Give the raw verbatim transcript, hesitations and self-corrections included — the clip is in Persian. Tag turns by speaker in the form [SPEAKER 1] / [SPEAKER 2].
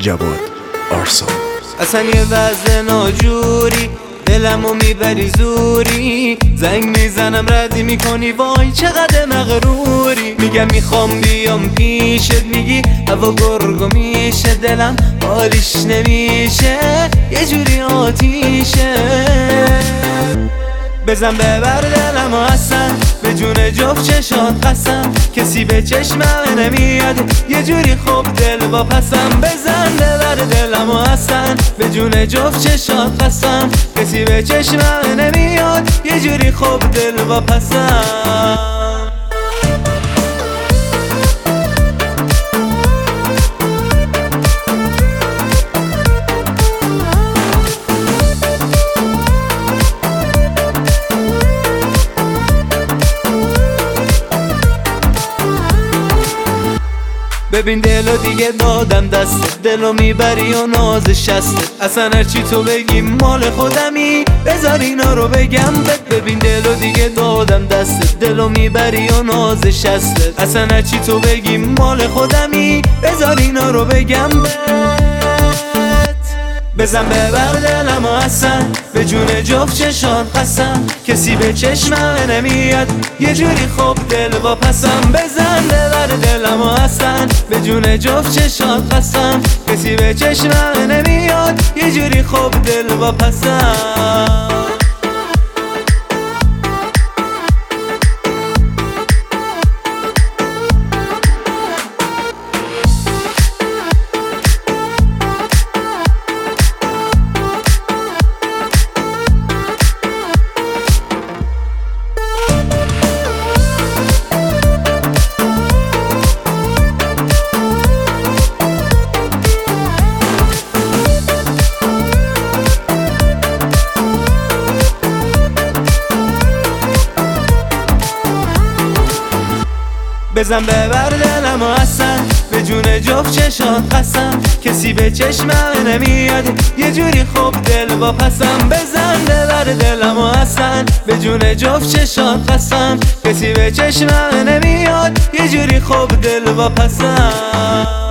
[SPEAKER 1] جواد آرسا.
[SPEAKER 2] اصلا یه وضع ناجوری دلمو میبری زوری، زنگ میزنم ردی میکنی وای چقدر مغروری. میگم میخوام بیام پیشت میگی هوا گرگو میشه، دلم حالیش نمیشه یه جوری آتیشه. بزن ببر دلمو اصلا به جون جفت چشات قسم، کسی به چشمم نمیاد یه جوری خوب دل با پسم. بزن ببر دلمو اصلا به جون جفت چشات قسم، کسی به چشمم نمیاد یه جوری خوب دل با پسم. ببین دلو دیگه دادم دست، دلو میبری و نازش هست. اصلا هرچی تو بگی مال خودمی، بذار اینا رو بگم بهت. ببین دلو دیگه دادم دست، دلو میبری و نازش هست. اصلا هرچی تو بگی مال خودمی، بذار اینا رو بگم بهت. بزن ببر دلمو اصلا به جون جفت چشات قسم، کسی به چشمم نمیاد یه جوری خوب دل با پسم. بزن ببر دلمو اصلا به جون جفت چشات قسم، کسی به چشمم نمیاد یه جوری خوب دل با پسم. بزن ببر دلمو اصلا به جون جفت چشات قسم، کسی به چشمم نمیاد یه جوری خوب دل با پسم. بزن ببر دلمو اصلا به جون جفت چشات قسم، کسی به چشمم نمیاد یه جوری خوب دل با پسم.